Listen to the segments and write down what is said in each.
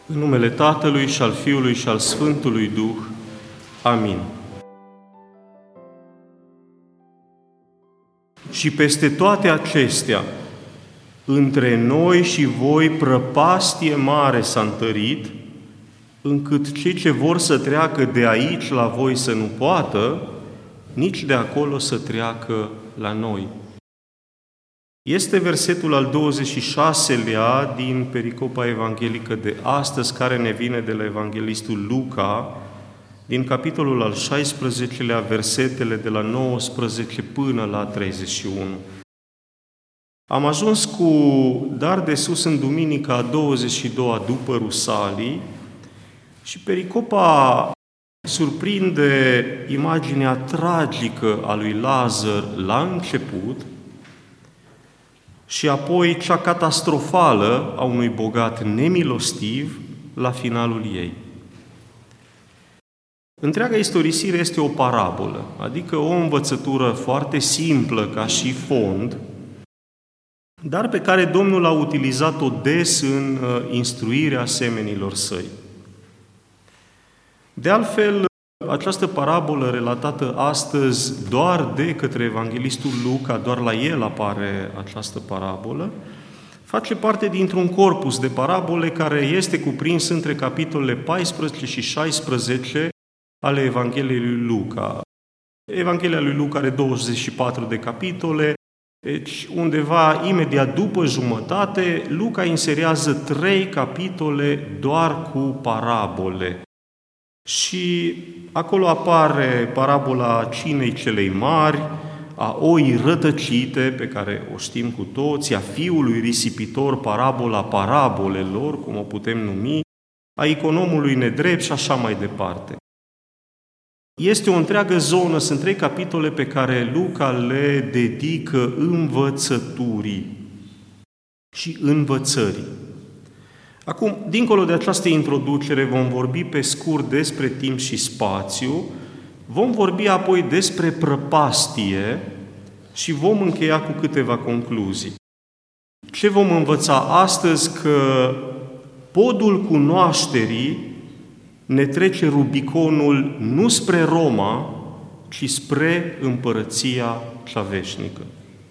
În numele Tatălui și al Fiului și al Sfântului Duh. Amin. Și peste toate acestea, între noi și voi prăpastie mare s-a întărit, încât cei ce vor să treacă de aici la voi să nu poată, nici de acolo să treacă la noi. Este versetul al 26-lea din pericopa evanghelică de astăzi, care ne vine de la evanghelistul Luca, din capitolul al 16-lea, versetele de la 19 până la 31. Am ajuns cu dar de sus în duminica a 22-a după Rusalii și pericopa surprinde imaginea tragică a lui Lazar la început și apoi cea catastrofală a unui bogat nemilostiv la finalul ei. Întreaga istorisire este o parabolă, adică o învățătură foarte simplă ca și fond, dar pe care Domnul a utilizat-o des în instruirea semenilor săi. De altfel, această parabolă relatată astăzi doar de către evanghelistul Luca, doar la el apare această parabolă, face parte dintr-un corpus de parabole care este cuprins între capitolele 14 și 16 ale Evangheliei lui Luca. Evanghelia lui Luca are 24 de capitole, deci undeva imediat după jumătate, Luca inserează 3 capitole doar cu parabole. Și acolo apare parabola cinei celei mari, a oii rătăcite, pe care o știm cu toți, a fiului risipitor, parabola parabolelor, cum o putem numi, a economului nedrept și așa mai departe. Este o întreagă zonă, sunt 3 capitole pe care Luca le dedică învățăturii și învățării. Acum, dincolo de această introducere, vom vorbi pe scurt despre timp și spațiu, vom vorbi apoi despre prăpastie și vom încheia cu câteva concluzii. Ce vom învăța astăzi? Că podul cunoașterii ne trece Rubiconul nu spre Roma, ci spre împărăția cea veșnică.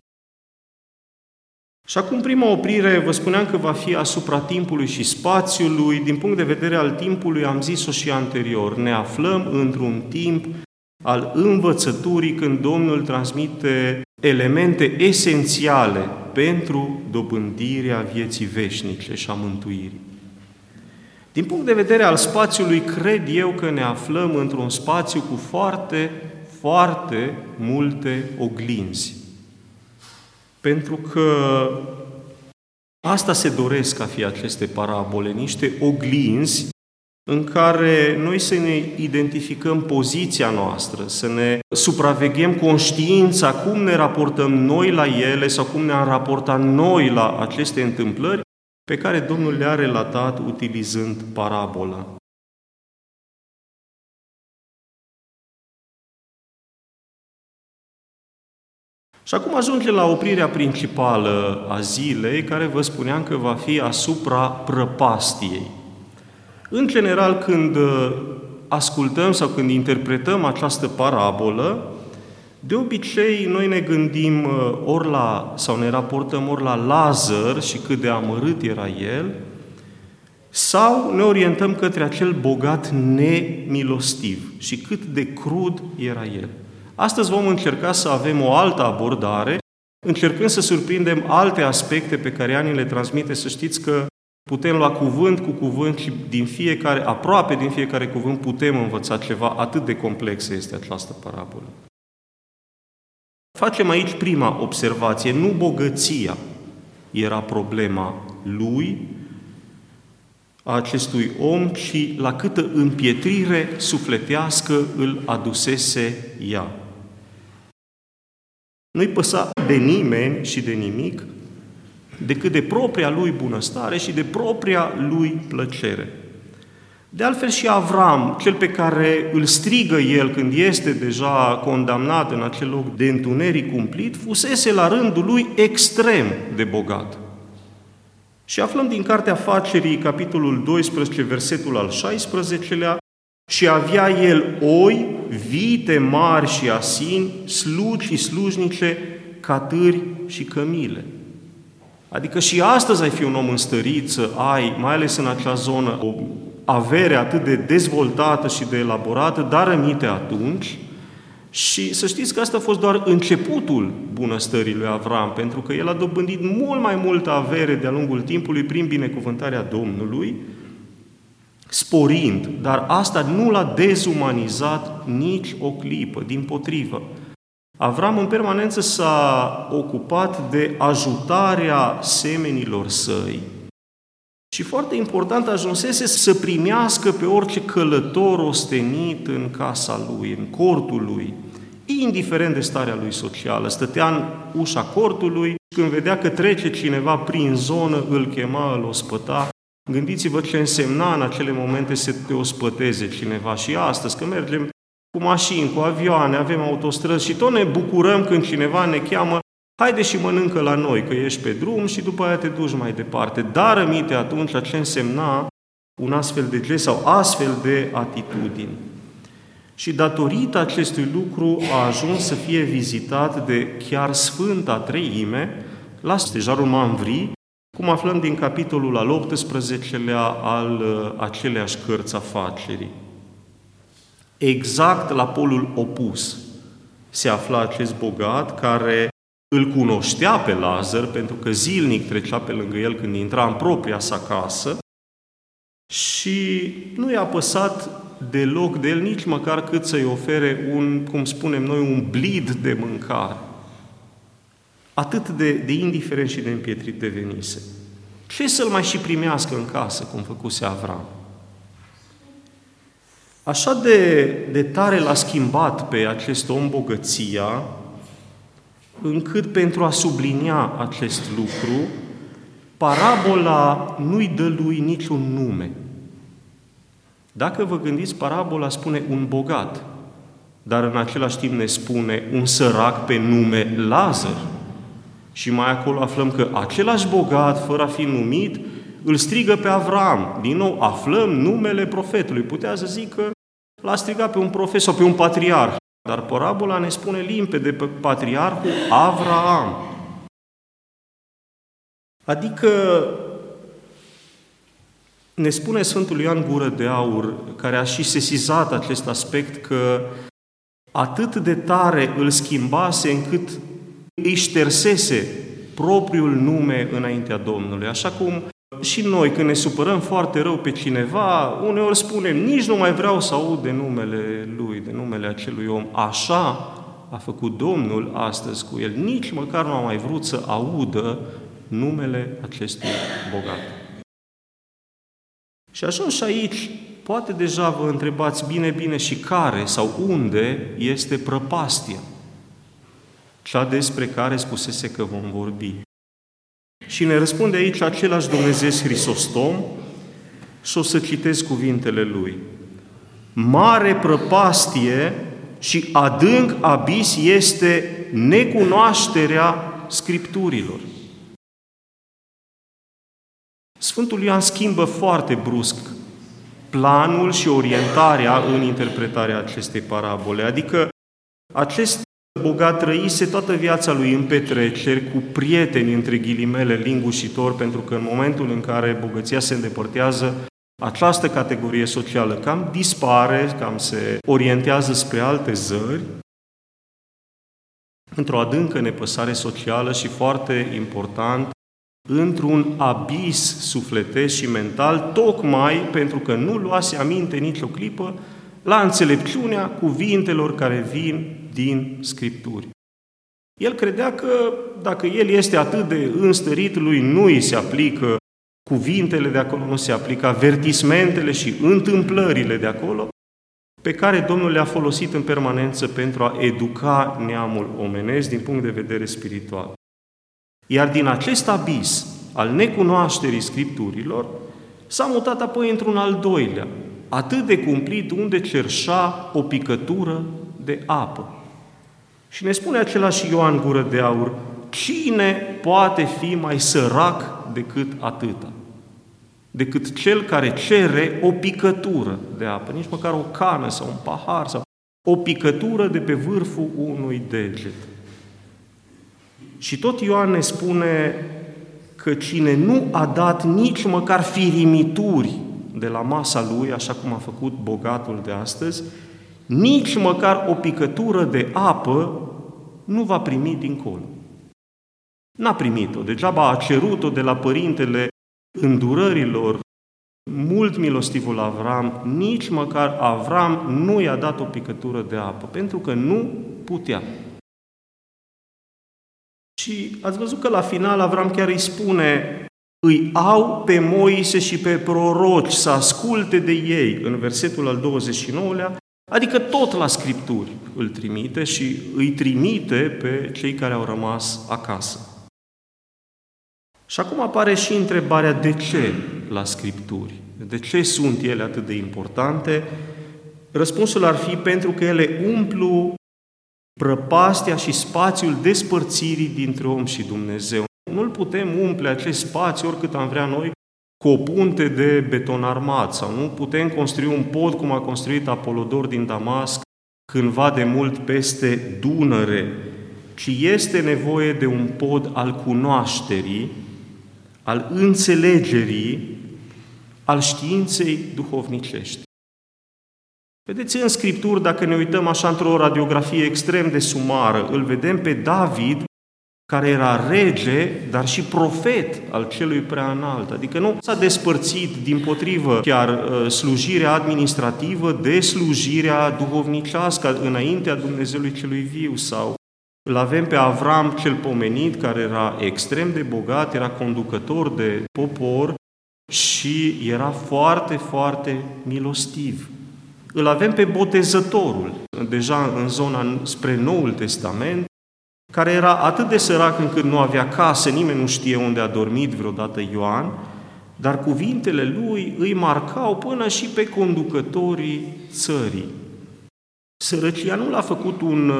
Și acum, prima oprire, vă spuneam că va fi asupra timpului și spațiului. Din punct de vedere al timpului, am zis-o și anterior, ne aflăm într-un timp al învățăturii, când Domnul transmite elemente esențiale pentru dobândirea vieții veșnice și a mântuirii. Din punct de vedere al spațiului, cred eu că ne aflăm într-un spațiu cu foarte, foarte multe oglinzi. Pentru că asta se doresc a fi aceste parabole, niște oglinzi în care noi să ne identificăm poziția noastră, să ne supraveghem conștiința, cum ne raportăm noi la ele sau cum ne-am raportat noi la aceste întâmplări pe care Domnul le-a relatat utilizând parabola. Și acum ajungem la oprirea principală a zilei, care vă spuneam că va fi asupra prăpastiei. În general, când ascultăm sau când interpretăm această parabolă, de obicei noi ne gândim sau ne raportăm ori la Lazar și cât de amărât era el, sau ne orientăm către acel bogat nemilostiv și cât de crud era el. Astăzi vom încerca să avem o altă abordare, încercând să surprindem alte aspecte pe care Ani le transmite. Să știți că putem lua cuvânt cu cuvânt și aproape din fiecare cuvânt putem învăța ceva, atât de complexă este această parabolă. Facem aici prima observație. Nu bogăția era problema lui, a acestui om, ci la câtă împietrire sufletească îl adusese ea. Nu-i păsa de nimeni și de nimic, decât de propria lui bunăstare și de propria lui plăcere. De altfel și Avram, cel pe care îl strigă el când este deja condamnat în acel loc de întuneric cumplit, fusese la rândul lui extrem de bogat. Și aflăm din Cartea Facerii, capitolul 12, versetul al 16-lea, și avea el oi, vite mari și asini, slugi și slujnice, catâri și cămile. Adică și astăzi ai fi un om înstărit să ai, mai ales în acea zonă, o avere atât de dezvoltată și de elaborată, dar rămite atunci. Și să știți că asta a fost doar începutul bunăstării lui Avram, pentru că el a dobândit mult mai multă avere de-a lungul timpului prin binecuvântarea Domnului, sporind, dar asta nu l-a dezumanizat nici o clipă, dimpotrivă. Avram în permanență s-a ocupat de ajutarea semenilor săi și foarte important ajunsese să primească pe orice călător ostenit în casa lui, în cortul lui, indiferent de starea lui socială. Stătea în ușa cortului, când vedea că trece cineva prin zonă, îl chema, îl ospăta. Gândiți-vă ce însemna în acele momente să te ospăteze cineva și astăzi, că mergem cu mașini, cu avioane, avem autostrăzi și tot ne bucurăm când cineva ne cheamă, haide și mănâncă la noi, că ești pe drum și după aia te duci mai departe. Dar rămite atunci ce însemna un astfel de gest sau astfel de atitudini. Și datorită acestui lucru a ajuns să fie vizitat de chiar Sfânta Treime la stejarul Mamvri, cum aflăm din capitolul al 18-lea al aceleași cărți a Facerii. Exact la polul opus se afla acest bogat care îl cunoștea pe Lazar, pentru că zilnic trecea pe lângă el când intra în propria sa casă și nu i-a păsat deloc de el, nici măcar cât să-i ofere un, cum spunem noi, un blid de mâncare. Atât de indiferent și de împietrit devenise. Ce să-l mai și primească în casă, cum făcuse Avram? Așa de tare l-a schimbat pe acest om bogăția, încât pentru a sublinia acest lucru, parabola nu-i dă lui niciun nume. Dacă vă gândiți, parabola spune un bogat, dar în același timp ne spune un sărac pe nume Lazar. Și mai acolo aflăm că același bogat, fără a fi numit, îl strigă pe Avram. Din nou aflăm numele profetului. Putea să zică, l-a strigat pe un profet sau pe un patriarh. Dar parabola ne spune limpede pe patriarhul Avraam. Adică ne spune Sfântul Ioan Gură de Aur, care a și sesizat acest aspect, că atât de tare îl schimbase încât îi ștersese propriul nume înaintea Domnului. Așa cum și noi, când ne supărăm foarte rău pe cineva, uneori spunem, nici nu mai vreau să aud de numele lui, de numele acelui om. Așa a făcut Domnul astăzi cu el. Nici măcar nu a mai vrut să audă numele acestui bogat. Și ajuns și aici, poate deja vă întrebați bine și care sau unde este prăpastia, cea despre care spusese că vom vorbi. Și ne răspunde aici același Dumnezeu Hristostom și o să citesc cuvintele Lui. Mare prăpastie și adânc abis este necunoașterea Scripturilor. Sfântul Ioan schimbă foarte brusc planul și orientarea în interpretarea acestei parabole. Adică acest bogat trăise toată viața lui în petreceri, cu prieteni, între ghilimele, lingușitori, pentru că în momentul în care bogăția se îndepărtează, această categorie socială cam dispare, cam se orientează spre alte zări, într-o adâncă nepăsare socială și, foarte important, într-un abis sufletesc și mental, tocmai pentru că nu luase aminte nicio clipă la înțelepciunea cuvintelor care vin din Scripturi. El credea că dacă el este atât de înstărit, lui nu îi se aplică cuvintele de acolo, nu se aplică avertismentele și întâmplările de acolo, pe care Domnul le-a folosit în permanență pentru a educa neamul omenesc din punct de vedere spiritual. Iar din acest abis al necunoașterii Scripturilor s-a mutat apoi într-un al doilea, atât de cumplit, unde cerșa o picătură de apă. Și ne spune același Ioan Gură de Aur, cine poate fi mai sărac decât atâta. Decât cel care cere o picătură de apă, nici măcar o cană sau un pahar sau o picătură de pe vârful unui deget. Și tot Ioan ne spune că cine nu a dat nici măcar firimituri de la masa lui, așa cum a făcut bogatul de astăzi, nici măcar o picătură de apă nu va primi dincolo. N-a primit-o, degeaba a cerut-o de la părintele îndurărilor, mult milostivul Avram, nici măcar Avram nu i-a dat o picătură de apă, pentru că nu putea. Și ați văzut că la final Avram chiar îi spune: îi au pe Moise și pe proroci să asculte de ei, în versetul al 29-lea, adică tot la Scripturi îl trimite și îi trimite pe cei care au rămas acasă. Și acum apare și întrebarea de ce la Scripturi. De ce sunt ele atât de importante? Răspunsul ar fi pentru că ele umplu prăpastia și spațiul despărțirii dintre om și Dumnezeu. Nu-l putem umple acest spațiu oricât am vrea noi cu o punte de beton armat sau nu putem construi un pod cum a construit Apolodor din Damasc cândva de mult peste Dunăre, ci este nevoie de un pod al cunoașterii, al înțelegerii, al științei duhovnicești. Vedeți, în Scripturi, dacă ne uităm așa într-o radiografie extrem de sumară, îl vedem pe David, care era rege, dar și profet al celui preanalt. Adică nu s-a despărțit, dimpotrivă, chiar slujirea administrativă de slujirea duhovnicească înaintea Dumnezeului celui viu. Sau îl avem pe Avram cel pomenit, care era extrem de bogat, era conducător de popor și era foarte, foarte milostiv. Îl avem pe Botezătorul, deja în zona spre Noul Testament, care era atât de sărac încât nu avea casă, nimeni nu știe unde a dormit vreodată Ioan, dar cuvintele lui îi marcau până și pe conducătorii țării. Sărăcia nu l-a făcut un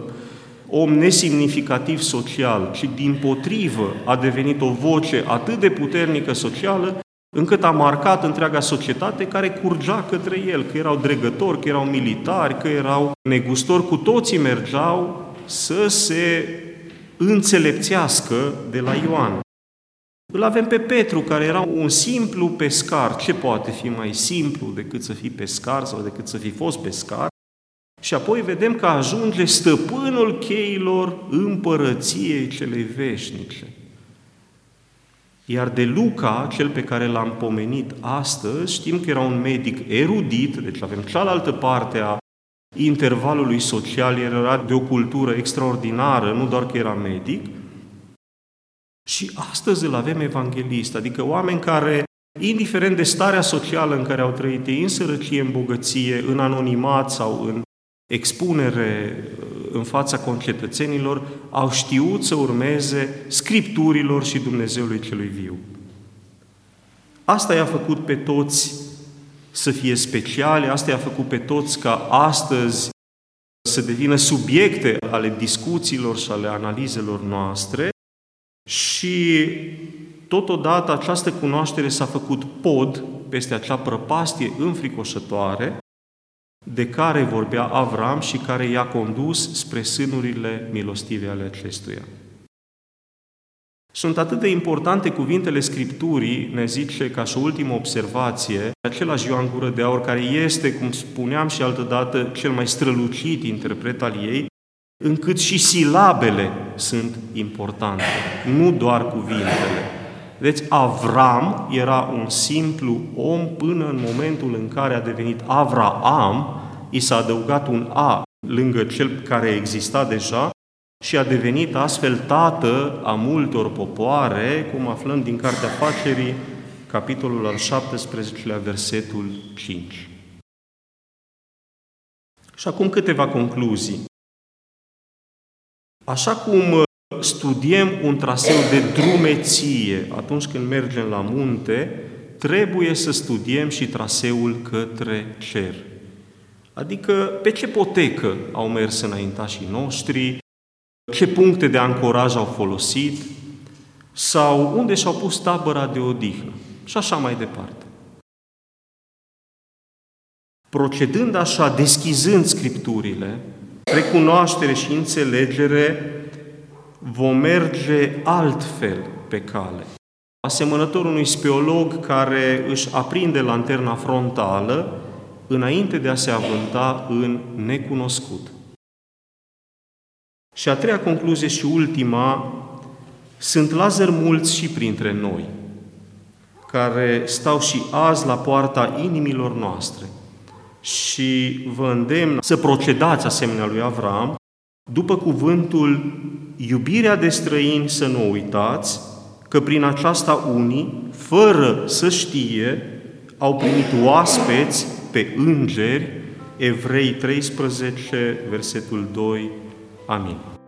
om nesemnificativ social, ci dimpotrivă a devenit o voce atât de puternică socială, încât a marcat întreaga societate care curgea către el, că erau dregători, că erau militari, că erau negustori, cu toții mergeau să se înțelepțească de la Ioan. Îl avem pe Petru, care era un simplu pescar. Ce poate fi mai simplu decât să fii pescar sau decât să fi fost pescar? Și apoi vedem că ajunge stăpânul cheilor împărăției celei veșnice. Iar de Luca, cel pe care l-am pomenit astăzi, știm că era un medic erudit, deci avem cealaltă parte a intervalului social, era de o cultură extraordinară, nu doar că era medic. Și astăzi îl avem evanghelist, adică oameni care, indiferent de starea socială în care au trăit ei, în sărăcie, în bogăție, în anonimat sau în expunere în fața concetățenilor, au știut să urmeze Scripturilor și Dumnezeului celui viu. Asta i-a făcut pe toți să fie speciale, asta i-a făcut pe toți ca astăzi să devină subiecte ale discuțiilor și ale analizelor noastre și totodată această cunoaștere s-a făcut pod peste acea prăpastie înfricoșătoare de care vorbea Avram și care i-a condus spre sânurile milostive ale acestuia. Sunt atât de importante cuvintele Scripturii, ne zice ca și o ultimă observație, același Ioan Gură de Aur, care este, cum spuneam și altădată, cel mai strălucit interpret al ei, încât și silabele sunt importante, nu doar cuvintele. Deci Avram era un simplu om până în momentul în care a devenit Avraam, i s-a adăugat un A lângă cel care exista deja și a devenit astfel tată a multor popoare, cum aflăm din Cartea Facerii, capitolul al 17-lea, versetul 5. Și acum câteva concluzii. Așa cum studiem un traseu de drumeție atunci când mergem la munte, trebuie să studiem și traseul către cer. Adică pe ce potecă au mers înaintașii noștri, ce puncte de ancoraj au folosit, sau unde și-au pus tabăra de odihnă și așa mai departe. Procedând așa, deschizând Scripturile, recunoaștere și înțelegere, vom merge altfel pe cale. Asemănător unui speolog care își aprinde lanterna frontală înainte de a se avânta în necunoscut. Și a treia concluzie și ultima, sunt lazări mulți și printre noi, care stau și azi la poarta inimilor noastre. Și vă îndemn să procedați asemenea lui Avram, după cuvântul, iubirea de străini să nu o uitați, că prin aceasta unii, fără să știe, au primit oaspeți pe îngeri, Evrei 13, versetul 2. Amin.